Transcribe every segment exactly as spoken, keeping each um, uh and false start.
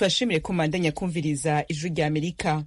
tubashimire ko mubandanya kumviriza ijwi rya Amerika.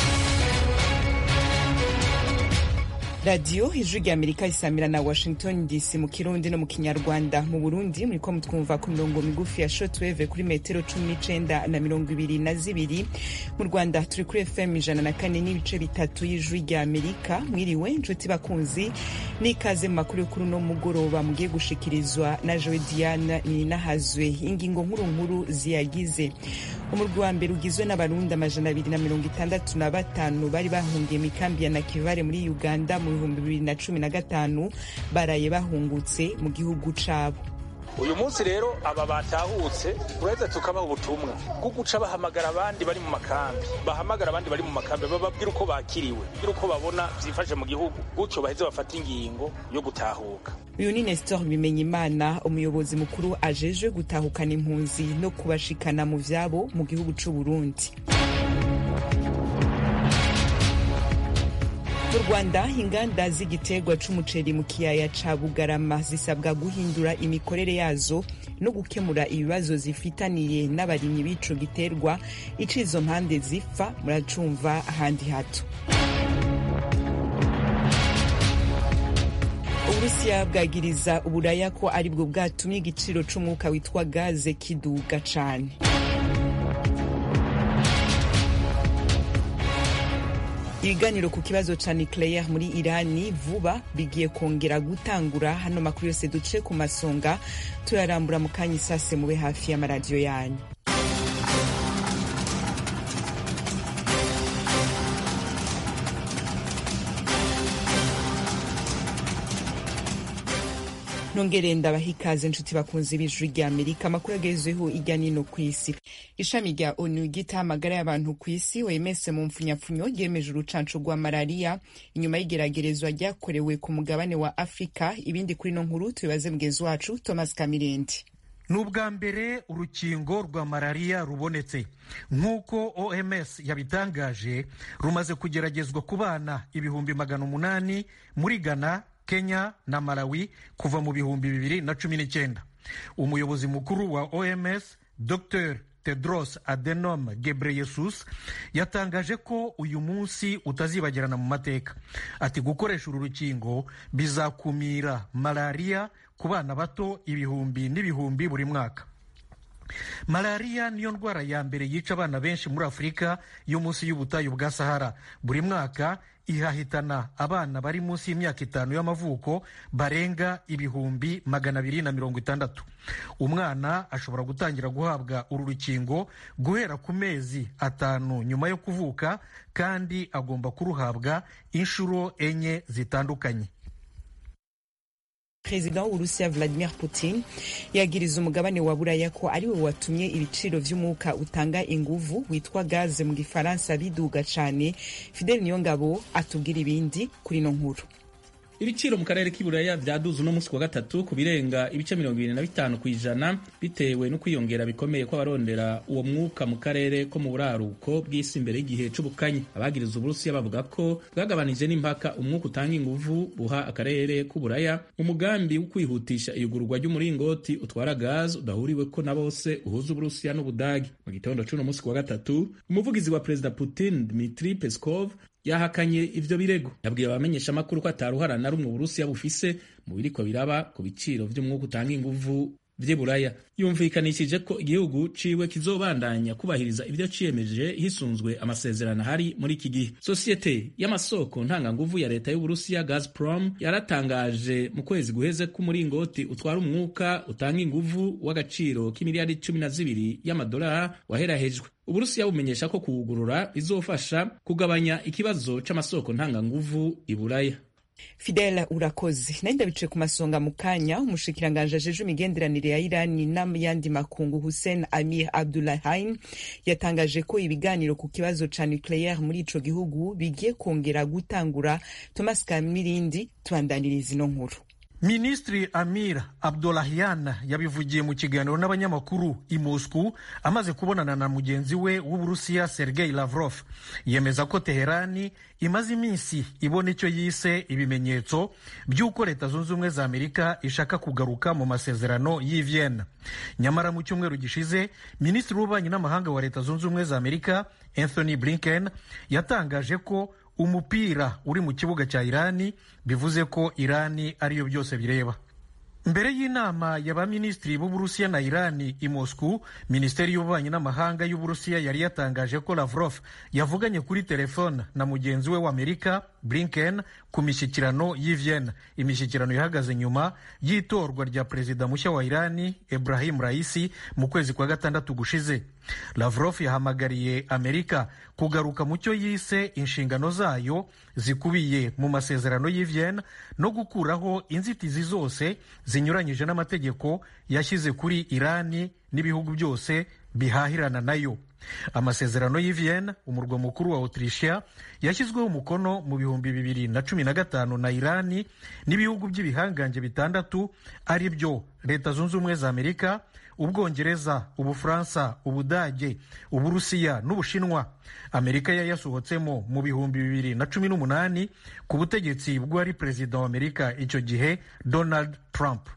radiyo ijwi rya Amerika isamira na Washington D C mu Kirundi no mu Kinyarwanda. Mu Burundi muriko mutwumva ku mirongo migufi ya shortwave kuri metero cumi n'icenda na mirongo ibiri na zibiri. Mu Rwanda turi kuri F M ijana na kane n'ibice bitatu y'ijwi rya Amerika. Mwiriwe nshuti bakunzi, n'ikaze mu makuru y'ukuri no mugoroba mugiye gushikirizwa na Joe Diane Ninahazwe. Ingingo nkuru nkuru ziyagize: umurwi wa mbere ugizwe n'abarundi amajana abiri na mirongo itandatu na batanu bari bahungiye mu kambi ya Nakivale muri Uganda mu bihumbi bibiri na cumi na gatanu baraye bahungutse mu gihugu cabo. Uyu munsi rero aba batahutse uretse tukabaha ubutumwa bwo guca bahamagara abandi bari mu makambi, bahamagara abandi bari mu makambi bababwira uko bakiriwe, bwira uko babona vyifashe mu gihugu, gutyo baheze bafata ingingo yo gutahuka. Uyu ni Nestor Bimenyimana, umuyobozi mukuru ajejwe gutahukana impunzi no kubashikana mu vyabo mu gihugu c'u Burundi. Mu Rwanda inganda z'igiterwa c'umuceri mu kiyaya ca Bugarama zisabwa guhindura imikorere yazo no gukemura ibibazo zifitaniye n'abarimyi b'ico giterwa. Ico izo mpande zipfa muracumva ahandi hato. Uburusiya bwagiriza Uburaya ko aribwo bwatumye igiciro c'umwuka witwa gaze kiduga cane. Ibiganiro ku kibazo ca nucleaire muri Irani vuba bigiye kongera gutangura. Hano makuru yose duce ku masonga tuyarambura mu kanya isase, mube hafi y'amaradiyo yanyu. Nongere ndabaha ikaze nshuti bakunzi b'ijwi rya Amerika. Amakuru agezweho irya nino kw'isi. Ishami rya ONU ryita amagara y'abantu kw'isi O M S mu mfunyapfunyo ryemeje urucanco rwa malaria inyuma y'igeragerezwa ryakorewe ku mugabane wa Afrika. Ibindi kuri no nkuru tubibaze mugenzi wacu Thomas Kamirendi. N'ubwa mbere urukingo rwa malaria rubonetse, nk'uko O M S yabitangaje. Rumaze kugeragezwa ku bana ibihumbi magana umunani muri Ghana, Kenya na Malawi kuva mu bihumbi bibiri na cumi n'icyenda. Umuyobozi mukuru wa O M S Doctor Tedros Adhanom Ghebreyesus yatangaje ko uyu munsi utazibagirana mu mateka. Ati gukoresha uru rukingo bizakumira malaria ku bana bato ibihumbi n'ibihumbi buri mwaka. Malaria niyo ndwara ya mbere yica abana benshi muri Afurika yo munsi y'ubutayu bwa Sahara. Buri mwaka ihahitana abana bari munsi y'imyaka itanu y'amavuko barenga ibihumbi magana abiri na mirongo itandatu. Umwana ashobora gutangira guhabwa uru rukingo guhera ku mezi atanu nyuma yo kuvuka, kandi agomba kuruhabwa inshuro enye zitandukanye. Perezida w'Uburusiya Vladimir Putin yagiriza umugabane wa Buraya ko ari we watumye ibiciro vy'umwuka utanga inguvu witwa gaze mu Gifaransa biduga cane. Fidel Niyongabo atubwira ibindi kuri no nkuru. Ibiciro mu karere k'Iburaya vyaduze no musi wa gatatu ku birenga ibice mirongo ibiri na bitanu kw'ijana bitewe no kwiyongera bikomeye kw'abarondera uwo mwuka mu karere ko mu buraruko bw'isi imbere y'igihe c'ubukanyi. Abagiriza Uburusiya bavuga ko bwagabanije n'impaka umwuka utanga inguvu buha akarere k'Uburaya umugambi wo kwihutisha iyugururwa ry'umuringoti utwara gaz udahuriweko na bose uhuza Uburusiya n'Ubudagi. Mu gitondo c'uno musi wa gatatu umuvugizi wa Perezida Putin Dmitry Peskov yahakanye ivyo birego. Yabwiye abamenyesha makuru ko ataruhara na rumwe Uburusiya bufise mu biriko biraba ku biciro vy'umwuka utanga inguvu vy'Iburaya. Yumvikanishije ko igihugu ciwe kizobandanya kubahiriza ivyo ciyemeje hisunzwe amasezerano hari muri iki gihe. Sosiyete y'amasoko ntanga nguvu ya leta y'Uburusiya Gazprom yaratangaje mu kwezi guheze ko umuringoti utwara umwuka utanga inguvu w'agaciro k'imiliyari cumi na zibiri y'amadolari waherahejwe. Uburusiya bumenyesha ko kuwugurura bizofasha kugabanya ikibazo c'amasoko ntanga nguvu Iburaya. Fidel urakoze. Naenda bice ku masonga mu kanya. Umushikiranganje ajeje imigenderanire ya Irani n'ayandi makungu Hussein Amir Abdullahian yatangaje ko ibiganiro ku kibazo ca nucleaire muri ico gihugu bigiye kongera gutangura. Thomas Kamirindi tubandaniriza ino nkuru. Minisitiri Amir Abdollahian yabivugiye mu kiganiro n'abanyamakuru i Moscow amaze kubonana na mugenzi we w'Uburusiya Sergei Lavrov. Yemeza ko Teherani imaze iminsi ibona icyo yise ibimenyetso by'uko Leta Zunze Ubumwe za Amerika ishaka kugaruka mu masezerano y'i Vienna. Nyamara mu cyumweru gishize Minisitiri w'Ububanyi n'Amahanga wa Leta Zunze Ubumwe za Amerika Anthony Blinken yatangaje ko umupira uri mu kibuga cya Irani, bivuze ko Irani ariyo byose bireba. Mbere y'inama y'abaminisitiri b'Uburusiya na Irani i Moscow, Minisiteri y'Ububanyi n'Amahanga y'Uburusiya yari yatangaje ko Lavrov yavuganye kuri telefone na mugenzi we w'Amerika Blinken ku mishyikirano y'i Vienna. Imishyikirano yahagaze nyuma y'itorwa rya perezida mushya wa Irani Ebrahim Raisi mu kwezi kwa gatandatu gushize. Lavrov yahamagariye Amerika kugaruka mu cyo yise inshingano zayo zikubiye mu masezerano y'i Vienna no gukuraho inzitizi zose zinyuranyije n'amategeko yashyize kuri Irani n'ibihugu byose bihahirana nayo. Amasezerano y'i Vienna, umurwa mukuru wa Autrichia, yashyizweho umukono mu bihumbi bibiri na cumi na gatanu na Irani n'ibihugu by'ibihangange bitandatu ari byo Leta Zunze Ubumwe za Amerika, Ubwongereza, Ubufaransa, Ubudage, Uburusiya n'Ubushinwa. Amerika yayasohotsemo mu bihumbi bibiri na cumi n'umunani ku butegetsi bw'uwari perezida wa Amerika icyo gihe Donald Trump.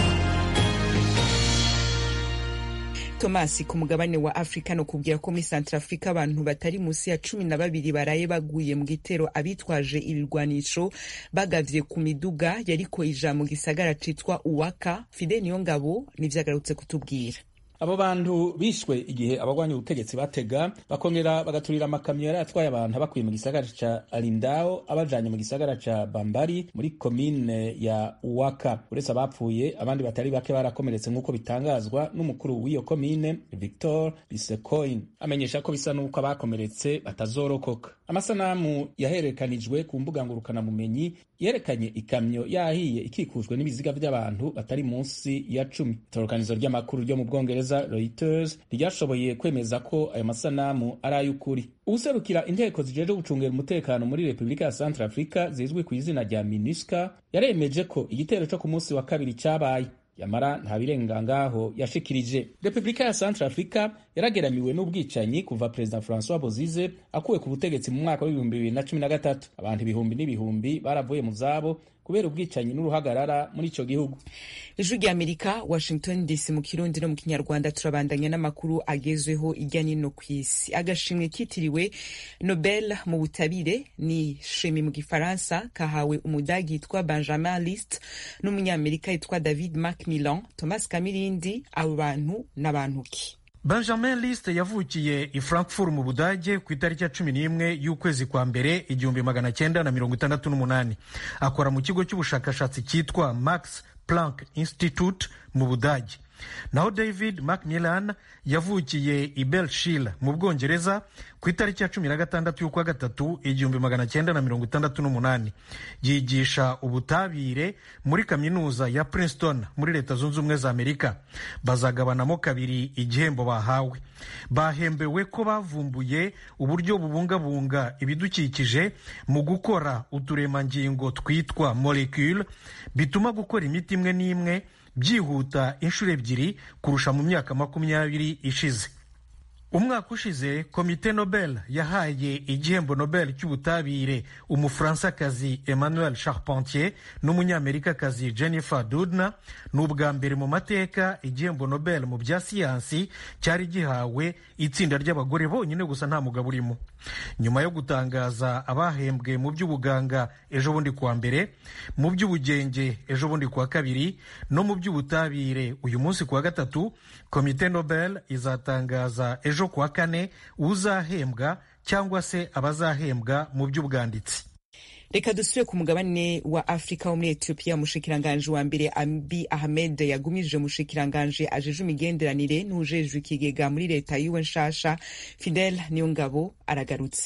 Thomas, ku mugabane wa Afrika no kubwira ko muri Centrafrica abantu batari munsi ya cumi na babiri baraye baguye mu gitero abitwaje ibirwanisho bagavye ku miduga yariko ija mu gisagara citwa Uwaka. Fidel Niyongabo nivyagarutse kutubwira. Abo bantu bishwe igihe abagwanya ubutegetsi batega bakongera bagaturira amakamyo yari atwaye abantu bakuye mu gisagara ca Alindao abajanye mu gisagara ca Bambari muri komine ya Uwaka. Uretse abapfuye, abandi batari bake barakomeretse nk'uko bitangazwa n'umukuru w'iyo komine Victor Bisecoin, amenyesha ko bisa n'uko abakomeretse batazorokoka. Amasanamu yaherekanijwe ku mbuga ngurukana bumenyi yerekanye ikamyo yahiye ikikujwe n'ibiziga by'abantu batari munsi ya cumi. Itorokanizo ry'amakuru ryo mu Bwongereza Reuters ryashoboye kwemeza ko ayo masanamu ari ay'ukuri. Userukira inteko zijeje gucungera umutekano muri Republika ya Centrafrica zizwi ku izina rya MINUSCA yaremeje ko igitero cyo ku munsi wa kabiri cyabaye, yamara nta birenga ngaho yashikirije. Republika ya Centrafrica yarageramiwe n'ubwicanyi kuva President Francois Bozize akuwe ku butegetsi mu mwaka w'ibihumbi bibiri na cumi na gatatu. Abantu ibihumbi n'ibihumbi baravuye mu zabo kubera ubwicanyi n'uruhagarara muri ico gihugu. Ijwi rya Amerika, Washington D C, mu Kirundi no mu Kinyarwanda. Turabandanya n'amakuru agezweho irya nino kw'isi. Agashimwe kitiriwe Nobel mu butabire ni shemi mu Gifaransa kahawe umudagi yitwa Benjamin List n'umunyamerika yitwa David Macmillan. Thomas Kamirindi, abo bantu n'abantu ki? Benjamin List yavukiye i Frankfurt mu Budage ku itariki ya cumi n'imwe y'ukwezi kwa mbere igihumbi magana cyenda na mirongo itandatu n'umunani. Akora mu kigo cy'ubushakashatsi cyitwa Max Planck Institute mu Budage. Naho David Macmillan yavukiye i Belchile mu Bwongereza ku itariki ya cumi na gatandatu y'ukwa gatatu igihumbi magana cyenda na mirongo itandatu n'umunani. Yigisha ubutabire muri kaminuza ya Princeton muri Leta Zunze Ubumwe za Amerika. Bazagabanamo kabiri igihembo bahawe. Bahembewe ko bavumbuye uburyo bubungabunga ibidukikije mu gukora uturemangingo twitwa molecule bituma gukora imiti imwe n'imwe byihuta inshuro ebyiri kurusha mu myaka makumyabiri ishize. Umwaka ushize Komite Nobel yahaye igihembo Nobel cy'ubutabire Umufransakazi Emmanuel Charpentier n'Umunyamerikakazi Jennifer Doudna. N'ubwa mbere mu mateka igihembo Nobel mu bya siyansi cyari gihawe itsinda ry'abagore bonyine gusa nta mugabo urimo. Nyuma yo gutangaza abahembwe mu by'ubuganga ejo bundi kuwa mbere, mu by'ubugenge ejo bundi kuwa kabiri, no mu by'ubutabire uyu munsi kuwa gatatu, Komite Nobel izatangaza ejo kuwa kane uzahembwa cyangwa se abazahembwa mu by'ubwanditsi. Reka dusubire ku mugabane wa Afrika wo muri Ethiopia. Umushikiranganje wa mbere Abiy Ahmed yagumije umushikiranganje ajeje imigenderanire n'ujejwe ikigega muri leta yiwe nshasha. Fidel Niyongabo aragarutse.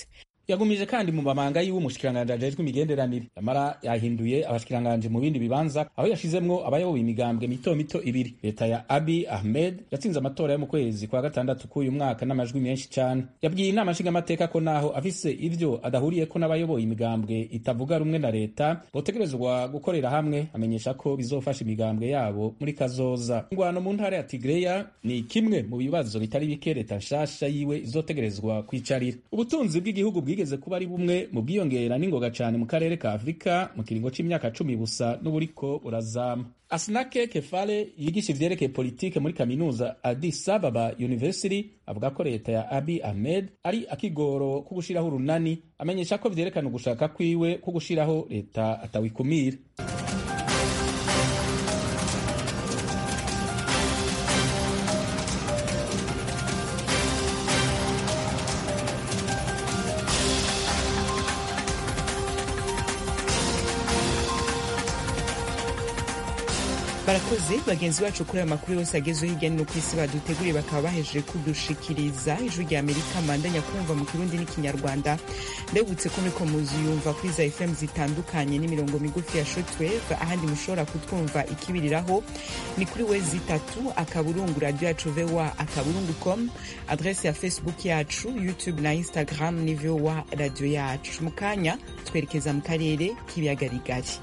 yagumije kandi mu mabanga yiwe umushikiranganji ajejwe imigenderanire, yamara yahinduye abashikiranganji mu bindi bibanza, aho yashizemwo abayoboye imigambwe mito mito ibiri. Leta ya Abiy Ahmed yatsinze amatora yo mu kwezi kwa gatandatu k'uyu mwaka n'amajwi menshi cane. Yabwiye inama nshingamateka ko naho afise ivyo adahuriyeko n'abayoboye imigambwe itavuga rumwe na leta, botegerezwa gukorera hamwe, amenyesha ko bizofasha imigambwe yabo muri kazoza. Ingwano mu ntara ya Tigreya ni kimwe mu bibazo bitari bike leta nshasha yiwe izotegerezwa kwicarira. Ubutunzi bw'igihugu bwigeze kuba ari bumwe mu bwiyongera n'ingoga cane mu karere ka Afrika mu kiringo c'imyaka cumi busa n'uburiko burazama. Asnake Kefale yigisha ivyerekeye politike muri kaminuza Addis Ababa University avuga ko leta ya Abiy Ahmed ari akigoro ko gushiraho urunani, amenyesha ko vyerekana ugushaka kwiwe ko gushiraho leta atawikumira. Barakoze bagenzi bacu kuri aya makuru yose agezweho hirya no kw'isi baduteguriye, bakaba bahejeje kudushikiriza. Ijwi rya Amerika mandanya kumva mu Kirundi n'ikinyarwanda. Ndebutse ko muriko muziyumva kuri za F M zitandukanye n'imirongo migufi ya shortwave, ahandi mushobora kutwumva ikibiriraho ni kuri wezi itatu akaburungu radio yacu V O A akaburungu com, adresse ya Facebook yacu, YouTube na Instagram ni V O A radio yacu. Mukanya twerekeza mu karere k'ibiyaga bigari.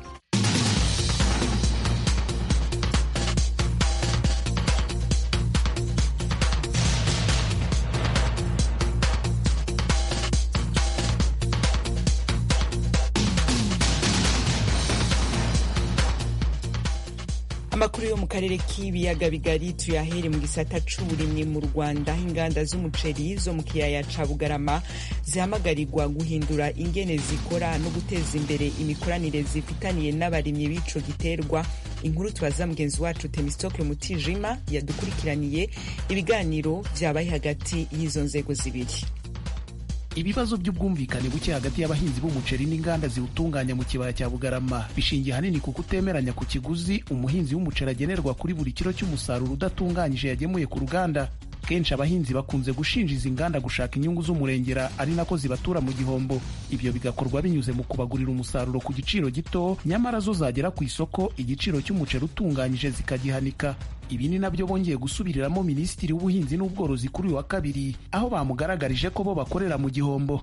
Amakuru yo mu karere k'ibiyaga bigari tuyahere mu gisata c'uburimyi mu Rwanda. Inganda z'umuceri zo mu kiyaya ca Bugarama zihamagarirwa guhindura ingene zikora no guteza imbere imikoranire zifitaniye n'abarimyi b'ico giterwa. Inkuru tubaza mugenzi wacu Temistocle Mutijima yadukurikiraniye ibiganiro vyabaye hagati y'izo nzego zibiri. Ibibazo by'ubwumvikane buke hagati y'abahinzi b'umuceri n'inganda ziwutunganya mu kibaya cya Bugarama bishingiye hanini ku kutemeranya ku kiguzi umuhinzi w'umuceri agenerwa kuri buri kilo cy'umusaruro udatunganyije yagemuye ku ruganda. Kenshi abahinzi bakunze gushinja izi nganda gushaka inyungu z'umurengera, ari nako zibatura mu gihombo. Ibyo bigakorwa binyuze mu kubagurira umusaruro ku giciro gito, nyamara zo zagera ku isoko igiciro cy'umuceri utunganyije zikagihanika. Ibi ni nabyo bongeye gusubiriramo Minisitiri w'Ubuhinzi n'Ubworozi kuri uyu wa kabiri, aho bamugaragarije ko bo bakorera mu gihombo.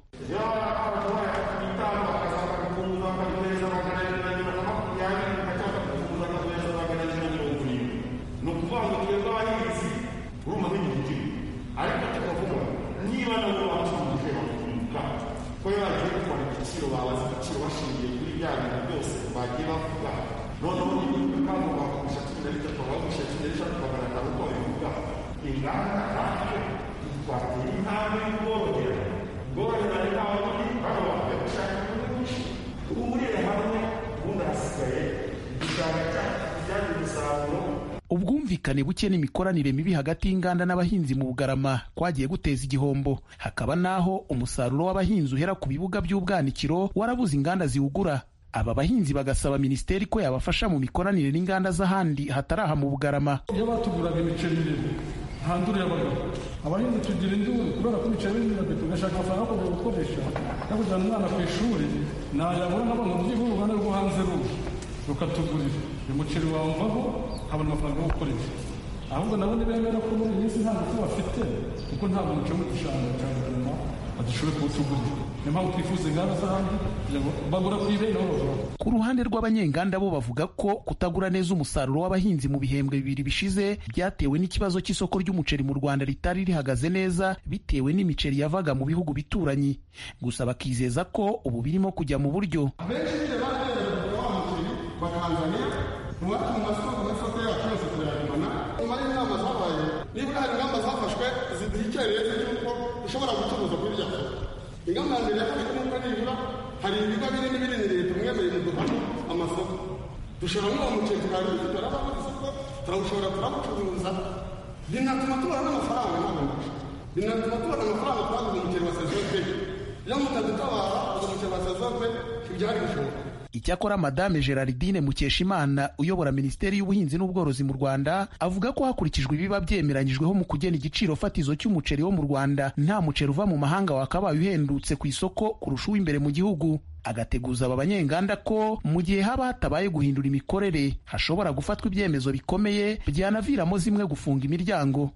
Ubwumvikane buke n'imikoranire mibi hagati y'inganda n'abahinzi mu Bugarama kwagiye guteza igihombo. Hakaba naho umusaruro w'abahinzi uhera ku bibuga by'ubwanikiro warabuze inganda ziwugura. Aba bahinzi bagasaba Minisiteri ko yabafasha mu mikoranire n'inganda z'ahandi hataraha mu Bugarama. Iyo batuguraga imiceri nta nduru yabaga, abahinzi tugira induru kubera ko imiceri n'imyaka tugashaka amafaranga yo gukoresha no kujyana umwana ku ishuri, nayabona n'abana by'ubu uruganda rwo hanze rubi rukatugurira umuceri wamvaho habona amafaranga yo gukoresha. Ahubwo nabo ntibemera ko muri iyi minsi nta ngufu bafite, kuko ntabwo umuceri mu gishanga cya Bugarama badashobora kuwutugurira. Niyo mpamvu twifuza inganda z'ahandi kugira ngo bagura ku ibere nabo bavuga. Ku ruhande rw'abanyenganda bo bavuga ko kutagura neza umusaruro w'abahinzi mu bihembwe bibiri bishize byatewe n'ikibazo cy'isoko ry'umuceri mu Rwanda ritari rihagaze neza bitewe n'imiceri yavaga mu bihugu bituranyi. Gusa bakizeza ko ubu birimo kujya mu buryo. Nuwatu mu masoko n'isoko yacu yose turayagumana. Nyuma y'inama zabaye, niba hari ingamba zafashwe ziduhikereye z'uko dushobora gucuruza kuri iryo soko. Ingamba mbere yafashwe n'uko nibura hari ibigo binini binini leta mwemereye mu duhano amasoko. Dushobora n'uwo muceri tukaruzi turabona isoko, turawushobora turabucuruza. Binatuma tubona n'amafaranga n'abantu. Binatuma tubona amafaranga twaguze umuceri wa sezon pe. Iyo mutadutabara uwo muceri wa sezon pe ibyari bishoboka. Icyakora Madame Gerardine Mukeshimana uyobora Minisiteri y'Ubuhinzi n'Ubworozi mu Rwanda avuga ko hakurikijwe ibiba byemeranyijweho mu kugena igiciro fatizo cy'umuceri wo mu Rwanda nta muceri uva mu mahanga wakabaye uhendutse ku isoko kurusha uw'imbere mu gihugu. Agateguza aba banyenganda ko mu gihe haba hatabaye guhindura imikorere hashobora gufatwa ibyemezo bikomeye byanaviramo zimwe gufunga imiryango.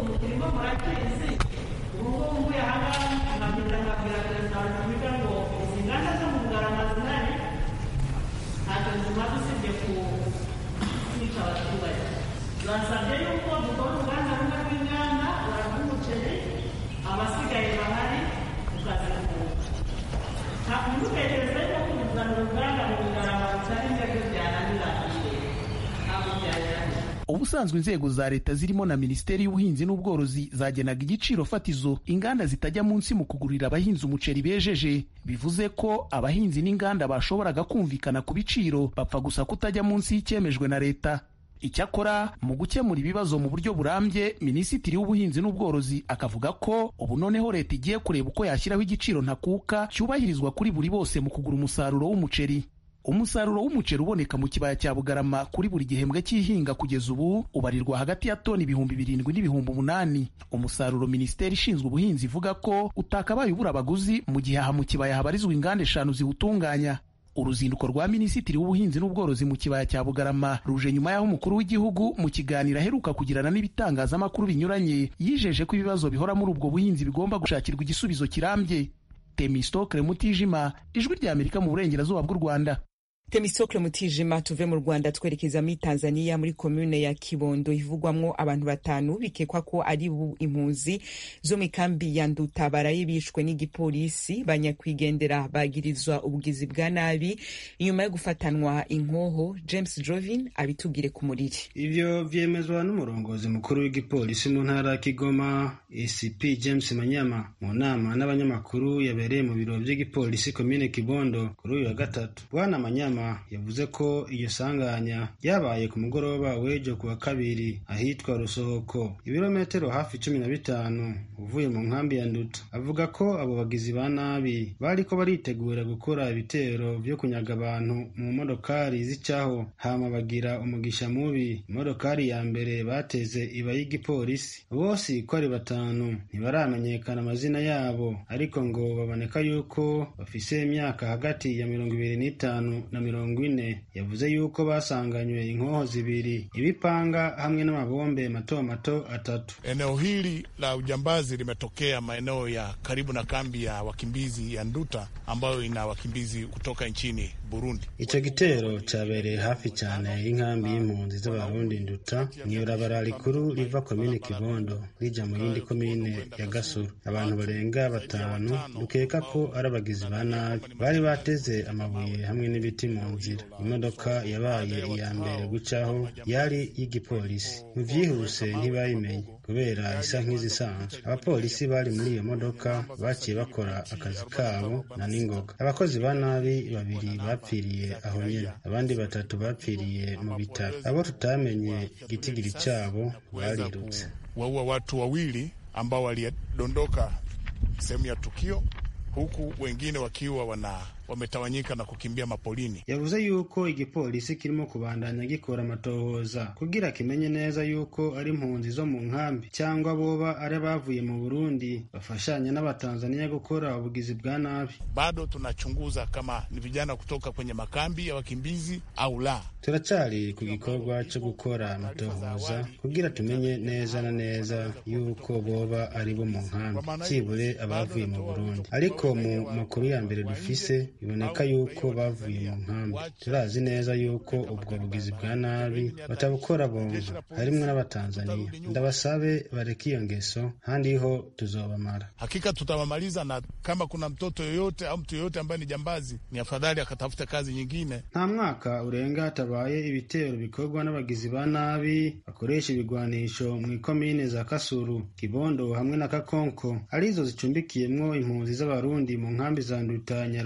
Ubusanzwe inzego za leta zirimo na Minisiteri y'Ubuhinzi n'Ubworozi zagenaga igiciro fatizo inganda zitajya munsi mu kugurira abahinzi umuceri bejeje. Bivuze ko abahinzi n'inganda bashoboraga kumvikana ku biciro bapfa gusa kutajya munsi y'icyemejwe na leta. Icyakora mu gukemura ibibazo mu buryo burambye, Minisitiri w'Ubuhinzi n'Ubworozi akavuga ko ubu noneho leta igiye kureba uko yashyiraho igiciro ntakuka cyubahirizwa kuri buri bose mu kugura umusaruro w'umuceri. Umusaruro w'umuceri uboneka mu kibaya cya Bugarama kuri buri gihembwe cy'ihinga kugeza ubu ubarirwa hagati ya toni ibihumbi birindwi n'ibihumbi umunani. Umusaruro Minisiteri ishinzwe ubuhinzi ivuga ko utakabaye ubura abaguzi mu gihe aha mu kibaya habarizwa inganda eshanu ziwutunganya. Uruzinduko rwa Minisitiri w'Ubuhinzi n'Ubworozi mu kibaya cya Bugarama ruje nyuma y'aho umukuru w'igihugu mu kiganiro aheruka kugirana n'ibitangazamakuru binyuranye yijeje ko ibibazo bihora muri ubwo buhinzi bigomba gushakirwa igisubizo kirambye. Temistokle Mutijima, Ijwi ry'Amerika mu burengerazuba bw'u Rwanda. Temistokle Mutijima, tuve mu Rwanda twerekeza muri Tanzania muri komune ya Kibondo ivugwamwo abantu batanu bikekwa ko ari impunzi zo mu kambi ya Nduta baraye bishwe n'igipolisi. Banyakwigendera bagirizwa ubugizi bwa nabi inyuma yo gufatanwa inkoho. James Jovin abitubwire ku muriri. Ivyo vyemezwa n'umurongozi mukuru w'igipolisi mu ntara ya Kigoma A C P James Manyama mu nama n'abanyamakuru yabereye mu biro by'igipolisi komine Kibondo kuri uyu wa gatatu. Bwana Manyama yavuze ko iyo sanganya yabaye ku mugoroba w'ejo kuwa kabiri ahitwa Rusohoko, ibirometero hafi cumi na bitanu uvuye mu nkambi ya Nduta. Avuga ko abo bagizi ba nabi bariko baritegura gukora ibitero vyo kunyaga abantu mu modokari zicaho, hama bagira umugisha mubi. Imodokari ya mbere bateze iba y'igipolisi. Bose ko ari batanu ntibaramenyekana amazina yabo, ariko ngo baboneka yuko bafise imyaka hagati ya mirongo ibiri n'itanu na mirongo ine. Yavuze yuko basanganywe inkoho zibiri, ibipanga hamwe n'amabombe mato mato atatu. Eneo hili la ujambazi limetokea maeneo ya karibu na kambi ya wakimbizi ya Nduta ambayo ina wakimbizi kutoka nchini Burundi. Ico gitero cabereye hafi cyane y'inkambi y'impunzi z'Abarundi Nduta, mw'ibarabara rikuru riva komine Kibondo rija mu yindi komine ya Gasuru. Abantu barenga batanu dukeka ko ari abagizi ba nabi bari bateze amabuye hamwe n'ibiti mu nzira. Imodoka yabaye iya mbere gucaho yari y'igipolisi. Mu vyihuse ntibayimenye kubera isa nk'izisanzwe. Abapolisi bari muri iyo modoka baciye bakora akazi kabo na ningoga. Abakozi ba nabi babiri bapfiriye aho nyene, abandi batatu bapfiriye mu bitaro. Abo tutamenye igitigiri cyabo barirutse. Waua watu wawili ambao walidondoka sehemu ya tukio, huku wengine wakiwa wana wametawanyika na kukimbia mapolini. Yavuze yuko igipolisi kirimo kubandanya gikora amatohoza kugira kimenye neza yuko ari impunzi zo mu nkambi cyangwa boba ari bavuye mu Burundi bafashanya n'abatanzania gukora ubugizi bwa nabi. Bado tunachunguza kama ni vijana kutoka kwenye makambi ya wakimbizi au la. Turacari ku gikorwa cyo gukora amatohoza kugira tumenye neza na neza yuko boba ari bo mu nkambi kibure abavuye mu Burundi, ariko mu makuru ya mbere dufise iboneka yuko bavuye mu nkambi. Turazi neza yuko ubwo bugizi bwa nabi batabukora bongo, harimwe n'abatanzania. Ndabasabe bareke iyo ngeso, handi ho tuzobamara. Hakika tutawamaliza, na kama kuna mtoto yoyote au mtu yoyote ambaye ni jambazi, ni afadhali akatafuta kazi nyingine. Nta mwaka urenga tabaye ibitero bikorwa n'abagizi ba nabi bakoresha ibigwanisho mu ikomine za Kasuru, Kibondo hamwe na Kakonko, arizo zicumbikiyemwo impunzi z'Abarundi mu nkambi za Nduta, Nyarugusu na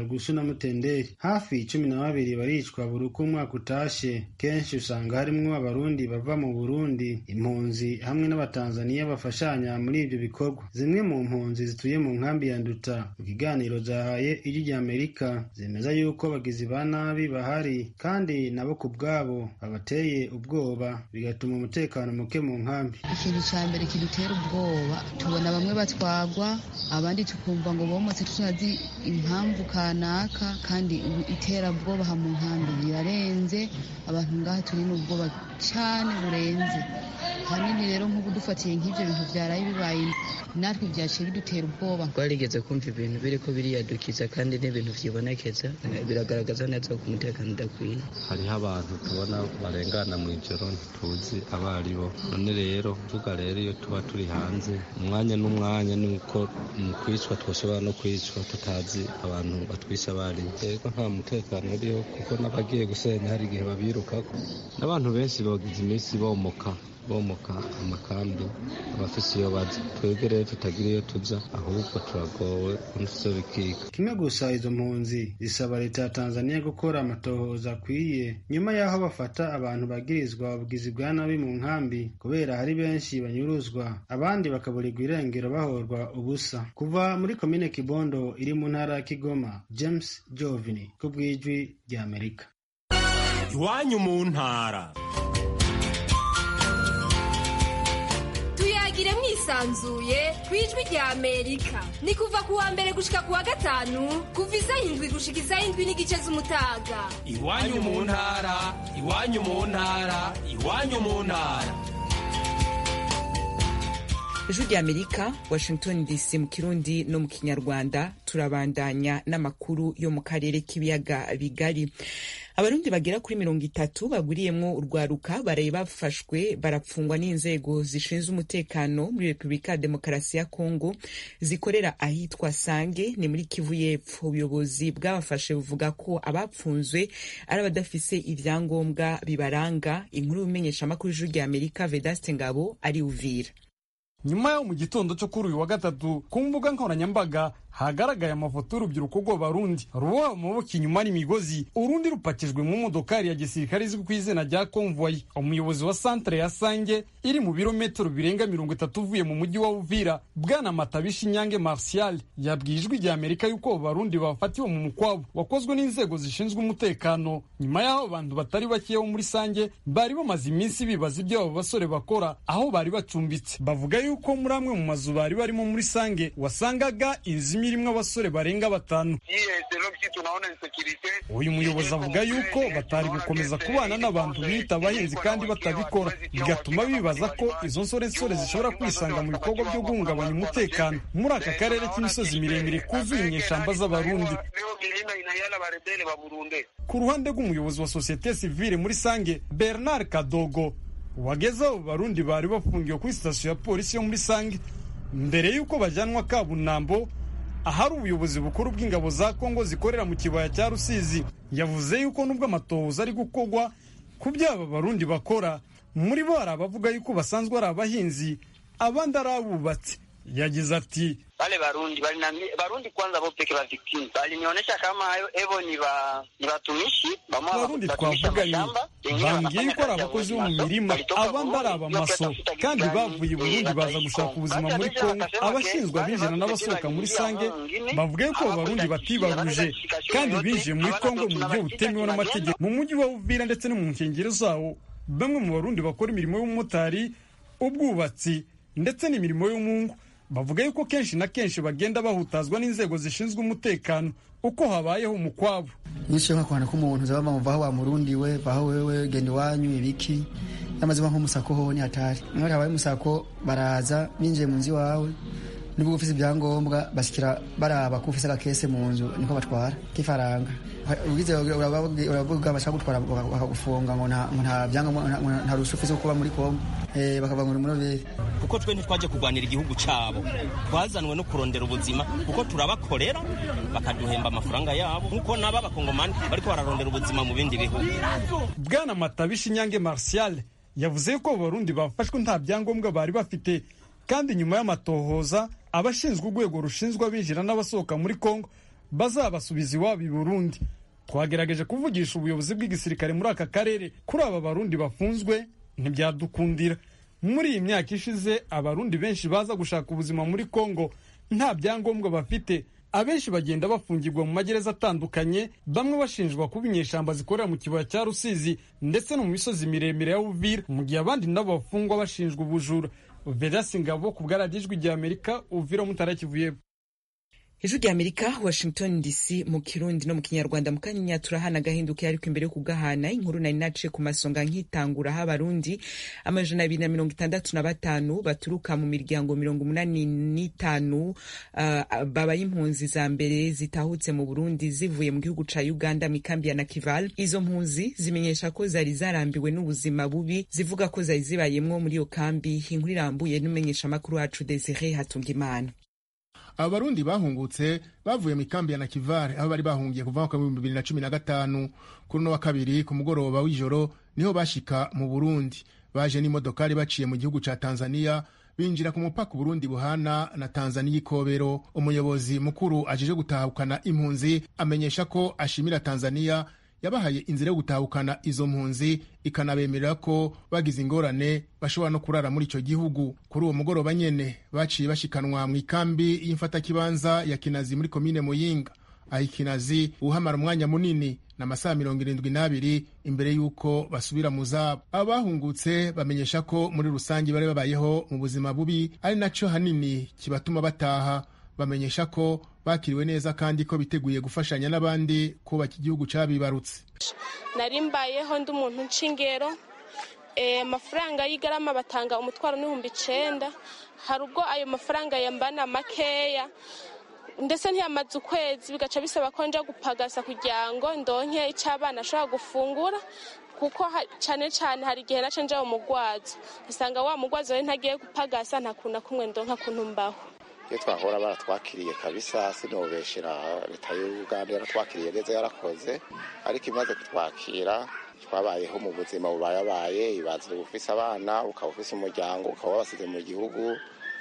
Mutenderi. Hafi cumi na babiri baricwa buri uko umwaka utashe. Kenshi usanga harimwo abarundi bava mu Burundi, impunzi hamwe n'abatanzaniya bafashanya muri ibyo bikorwa. Zimwe mu mpunzi zituye mu nkambi ya Nduta mu kiganiro zahaye ijwi rya Amerika zemeza yuko abagizi ba nabi bahari kandi nabo ku bwabo babateye ubwoba bigatuma umutekano muke mu nkambi. Ikintu cya mbere kidutera ubwoba, tubona bamwe batwagwa abandi tukumva ngo bomotse tunazi impamvu kanaka, kandi iterabwoba ha mu nkambi birarenze. Abantu ngaha turi n'ubwoba cyane burenze hanini. Rero nk'ubu dufatiye nk'ibyo bintu byaraye bibaye natwe byaciye bidutera ubwoba. Twarigeze kumva ibintu biriko biriyadukiza kandi n'ibintu vyibonekeza, biragaragaza neza ko umutekano udakwiye. Hariho abantu tubona barengana mu ijoro ntituzi abo ari bo. None rero tuga rero iyo tuba turi hanze umwanya n'umwanya nuko mu kwicwa twoshobora no kwicwa tutazi abantu batwisha bari. Rero nta mutekano uriho kuko n'abagiye gusenya hari igihe babirukako. N'abantu benshi bagize iminsi bomoka bomoka amakambi abafise iyo baza. Twebwe rero tutagira iyo tuza ahubwo turagowe kuntuzo bikika. Kimwe gusa izo mpunzi zisaba leta ya Tanzania gukora amatohoza akwiye nyuma y'aho bafata abantu bagirizwa ubugizi bwa nabi mu nkambi, kubera hari benshi banyuruzwa abandi bakaburirwa irengero bahorwa ubusa. Kuva muri komine Kibondo iri mu ntara ya Kigoma, James Jovini ku bw'ijwi rya Amerika. Iwanyu mu ntara. Tuyagire mwisanzuye kwijwi rya Amerika. Ni kuva kuwa mbere gushika kuwa gatanu kuva isaha indwi gushika isaha indwi n'igice z'umutaga. Iwanyu mu ntara, iwanyu mu ntara, iwanyu mu ntara. Ijwi rya Amerika, Washington D C mu Kirundi no mu Kinyarwanda. Turabandanya n'amakuru yo mu karere k'ibiyaga bigari. Abarundi bagera kuri mirongo itatu baguriyemwo urwaruka baraye bafashwe barapfungwa n'inzego zishinzwe umutekano muri Repubulika ya Demokarasi ya Kongo zikorera ahitwa Sange ni muri Kivu y'Epfo. Ubuyobozi bwabafashe buvuga ko abapfunzwe ari abadafise ivyangombwa bibaranga. Inkuru y'umenyesha makuru y'Ijwi rya Amerika Vedaste Ngabo ari Uvira. Nyuma yo mu gitondo cyo kuri uyu wa gatatu ku mbuga nkoranyambaga hagaragaye amafoto y'urubyiruko rw'Abarundi ruba mu maboko inyuma n'imigozi, urundi rupakijwe mu modokari ya gisirikare izwi ku izina rya Convoy. Umuyobozi wa centre ya Sange iri mu birometero birenga mirongo itatu uvuye mu mujyi wa Uvira, Bwana Matabishi Nyange Martial, yabwiye Ijwi rya Amerika yuko Abarundi bafatiwe mu mukwabo wakozwe n'inzego zishinzwe umutekano. Nyuma y'aho abantu batari bake bo muri Sange bari bamaze iminsi bibaza ibyo abo basore bakora aho bari bacumbitse. Bavuga yuko muri amwe mu mazu bari barimo muri Sange wasangaga inzimi irimwo abasore barenga batanu. Uyu muyobozi avuga yuko batari gukomeza kubana n'abantu bita abahinzi kandi batabikora, bigatuma bibaza ko izo nsore nsore zishobora kwisanga mu bikorwa byo guhungabanya umutekano muri aka karere k'imisozi miremire kuzuye inyeshamba z'Abarundi. Ku ruhande rw'umuyobozi wa sosiyete sivile muri Sange, Bernard Kadogo, wagezeho Barundi bari bafungiwe kuri sitasiyo ya polisi yo muri Sange mbere yuko bajyanwa Kabunambo ahari ubuyobozi bukuru bw'ingabo za Kongo zikorera mu kibaya cya Rusizi. Yavuze yuko nubwo amatohoza ari gukogwa ku byaba Barundi bakora, muri bo hari abavuga yuko basanzwe ari abahinzi abandi ari abubatsi. Yagize ati wale Barundi bali na Barundi kwanza bo peke ba victim bali nionyesha kama hayo evo ni ba ni batumishi bamwe Barundi twavuganye bambwiye yuko ari abakozi bo mu mirima abandi ari abamaso kandi bavuye i Burundi baza gushaka ubuzima muri Kongo. Abashinzwe abinjira n'abasohoka muri Sange bavuga yuko Abarundi batibaruje kandi binjiye muri Kongo mu buryo butemewe n'amategeko. Mu mujyi wa Uvira ndetse no mu nkengero zawo, bamwe mu Barundi bakora imirimo y'umumotari, ubwubatsi ndetse n'imirimo y'umungu bavuga yuko kenshi na kenshi bagenda bahutazwa n'inzego zishinzwe umutekano uko habayeho umukwabo. Nisho nka kwana ko umuntu zaba bamuvaho wa Murundi we baho wewe gende wanyu ibiki yamaze nko musako ho ni hatari. Mwari habaye musako baraza binjiye mu nzi wawe nubwo ufise ibyangombwa bashikira baraba ko ufise agakese mu nzu niko batwara kifaranga. Ugize uravuga bashaka gutwara bakagufunga ngo nta nta byangombwa nta rusufise kuba muri Kongo eh bakava muri Muroveri. Kuko twe ntitwaje kugwanira igihugu cyabo, twazanwe no kurondera ubuzima kuko turabakorera bakaduhemba amafaranga yabo nkuko naba bakongomani bariko bararondera ubuzima mu bindi bihugu. Bwana Matabishi Nyange Martial yavuze ko Abarundi bafashwe nta byangombwa bari bafite, kandi nyuma y'amatohoza abashinzwe urwego rushinzwe abinjira n'abasohoka muri Kongo bazabasubiza iwabo i Burundi. Twagerageje kuvugisha ubuyobozi bw'igisirikare muri aka karere kuri aba barundi bafunzwe ntibyadukundira. Muri iyi myaka ishize abarundi benshi baza gushaka ubuzima muri Kongo nta byangombwa bafite, abenshi bagenda bafungirwa mu magereza atandukanye, bamwe bashinjwa kuba inyeshamba zikorera mu kibaya cya Rusizi ndetse no mu misozi miremire ya Uvira, mu gihe abandi nabo bafungwa bashinjwa ubujura. Vedaste Ngabo ku bw'Radiyo Ijwi ry'Amerika, Uvira mu Ntara ya Kivu y'Epfo. Ijwi ry'Amerika, Washington D C mu Kirundi no mu Kinyarwanda. mu kanya turahana gahinduka ariko imbere yo kugahana inkuru nari naciye ku masonga nkitangura ha Barundi amajana abiri na mirongo itandatu na batanu baturuka mu miryango mirongo umunani n'itanu uh, babaye impunzi za mbere zitahutse mu Burundi zivuye mu gihugu ca Uganda mu kambi ya Nakival. Izo mpunzi zimenyesha ko zari zarambiwe n'ubuzima bubi, zivuga ko zari zibayemwo muri iyo kambi. Inkuru irambuye n'umenyesha makuru wacu Desire Hatungimana. Abarundi bahungutse bavuye mu kambi ya Nakivale aho bari bahungiye kuva mu bibiri na cumi na gatanu. Kuri no wa kabiri ku mugoroba w'ijoro niho bashika mu Burundi. Baje n'imodokari baciye mu gihugu ca Tanzania binjira ku mupaka Burundi buhana na Tanzania Ikobero. Umuyobozi mukuru ajeje gutahukana impunzi amenyesha ko ashimira Tanzania yabahaye inzira yo gutahukana izo mpunzi, ikanabemerera ko bagize ingorane bashobora no kurara muri ico gihugu. Kuri uwo mugoroba nyene baciye bashikanwa mu ikambi y'imfata kibanza ya Kinazi muri komine Muyinga. Aho Kinazi uhamara umwanya munini na masaha mirongo irindwi n'abiri imbere y'uko basubira mu zabo. Abahungutse bamenyesha ko muri rusangi bari babayeho mu buzima bubi, ari naco hanini kibatuma bataha. Bamenyesha ko bakiriwe neza kandi ko biteguye gufashanya n'abandi kubaka igihugu cabibarutse. Nari mbayeho ndi umuntu ncingero, amafaranga e, y'igarama batanga umutwaro n'ibihumbi icenda. Hari ubwo ayo mafaranga yambana makeya ndetse ntiyamaze ukwezi, bigaca bisaba ko nja gupagasa kugira ngo ndonke icabana ashobora gufungura, kuko cyane cyane hari igihe naca nja umugwazo usanga wa mugwazo we ntagiye gupagasa ntakuna kumwe ndonka kuntu mbaho. Iyo twahora baratwakiriye kabisa, sinobeshera leta y'Uganda yaratwakiriye neza yarakoze, ariko imaze kutwakira twabayeho mu buzima bubayabaye. Ibaze ufise abana, ukaba ufise umuryango, ukaba wabasize mu gihugu,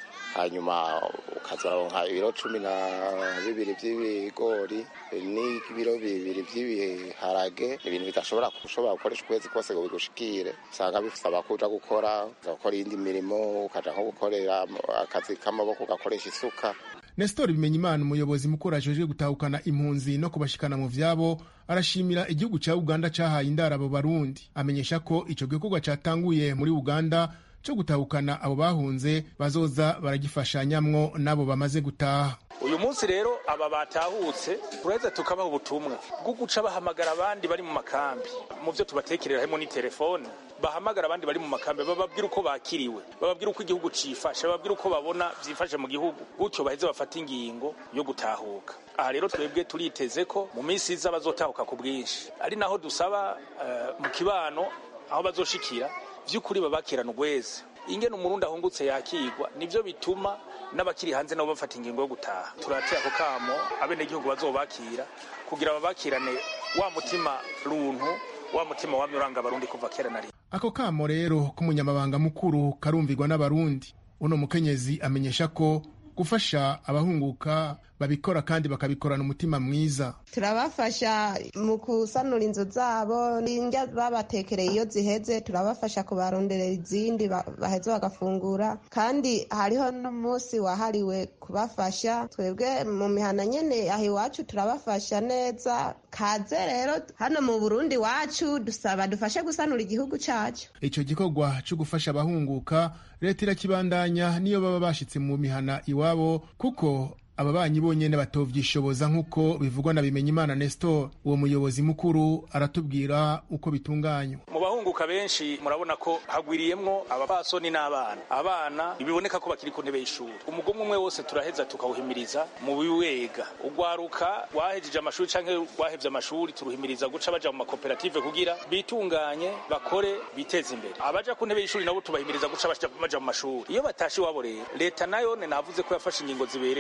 hanyuma ukazaronka ibiro cumi na bibiri by'ibigori n'ibiro bibiri by'ibiharage, ibintu bidashobora kushobora gukoresha ukwezi kose ngo bigushikire. Usanga bifasaba kuja gukora ugakora indi mirimo, ukaja nko gukorera akazi k'amaboko ugakoresha isuka. Nestor Bimenyimana, umuyobozi mukuru ajeje gutahukana impunzi no kubashikana mu vyabo, arashimira igihugu ca Uganda cahaye indara abo Barundi. Amenyesha ko ico gikorwa catanguye muri Uganda cyo gutahukana abo bahunze bazoza baragifashanyamwo nabo bamaze gutaha. Uyu munsi rero aba batahutse uretse tukabaha ubutumwa bwo guca bahamagara abandi bari mu makambi. Mu byo tubatekerera harimo ni telefone, bahamagara abandi bari mu makambi bababwira uko bakiriwe, bababwira uko igihugu cifasha, bababwira uko babona vyifashe mu gihugu, gutyo baheze bafata ingingo yo gutahuka. Aha rero twebwe turiteze ko mu minsi iza bazotahuka ku bwinshi, ari naho dusaba uh, mu kibano aho bazoshikira vy'ukuri babakirana ugweze. Ingene umurundi ahungutse yakigwa nivyo bituma n'abakiri hanze nabo bafata ingingo yo gutaha. Turateye ako kamo abenegihugu bazobakira kugira babakirane wa mutima runtu, wa mutima wamye uranga Abarundi kuva kera nari. Ako kamo rero k'umunyamabanga mukuru karumvirwa n'Abarundi. Uno mukenyezi amenyesha ko gufasha abahunguka babikora kandi bakabikorana umutima mwiza. Turabafasha mu kusanura inzu zabo, n'indya babatekereye iyo ziheze turabafasha kubaronderera izindi baheze bagafungura, kandi hariho n'umunsi wahariwe kubafasha. Twebwe mu mihana nyene aho iwacu turabafasha neza. Kaze rero hano mu Burundi wacu dusaba dufashe gusanura igihugu cacu. Ico gikorwa cyo gufasha abahunguka leta irakibandanya niyo baba bashitse mu mihana iwabo, kuko ababanyi bonyene batovyishoboza nk'uko bivugwa na Bimenyimana Nestor. Uwo muyobozi mukuru aratubwira uko bitunganywa. Mu bahunguka benshi murabona ko hagwiriyemwo abapasoni n'abana. Abana biboneka ko bakiri ku ntebe y'ishuri. Umugomwe umwe wose turaheza tukawuhimiriza mu biwega. Ugwaruka wahejeje amashuri canke wahevye amashuri turuhimiriza guca baja mu makoperative kugira bitunganye, bakore, biteze imbere. Abaja ku ntebe y'ishuri nabo tubahimiriza guca baja mu mashuri. Iyo batashi wabo rero leta nayo ne navuze ko yafashe ingingo zibereye. Turabasa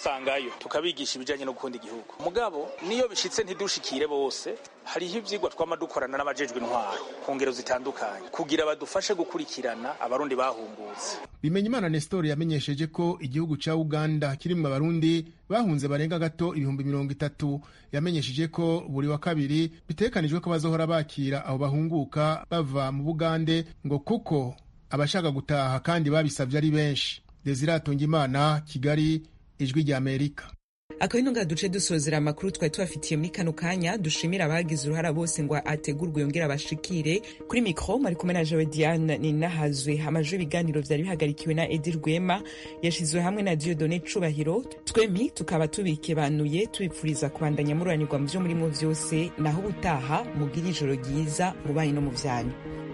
tukabasangayo tukabigisha ibijanye no gukunda igihugu mugabo niyo bishitse ntidushikire bose hariho ivyigwa twama dukorana n'abajejwe intwaro ku ngero zitandukanye kugira badufashe gukurikirana abarundi bahungutse. Bimenyimana Nestor yamenyesheje ko igihugu ca Uganda kirimwo abarundi bahunze barenga gato ibihumbi mirongo itatu. Yamenyesheje ko buri wa kabiri bitekanijwe ko bazohora bakira abo bahunguka bava mu Bugande ngo kuko abashaka gutaha kandi babisavye ari benshi. Desire Atungimana, Kigali, Ijwi rya Amerika. akabino nga duce dusozera amakuru twari tubafitiye muri kano kanya. Dushimira abagize uruhara bose ngo ategurwe yongera abashikire. Kuri mikro mari kumwe na Jewe Diane Ninahazwe. Amajwi ibiganiro vyari bihagarikiwe na Edi Rwema, yashizwe hamwe na Dieudonné Cubahiro. Twemi tukaba tubikebanuye tubipfuriza kubandanya mururanirwa mu vyo murimo vyose, naho ubutaha mugira ijoro ryiza mu banyu no mu vyanyu.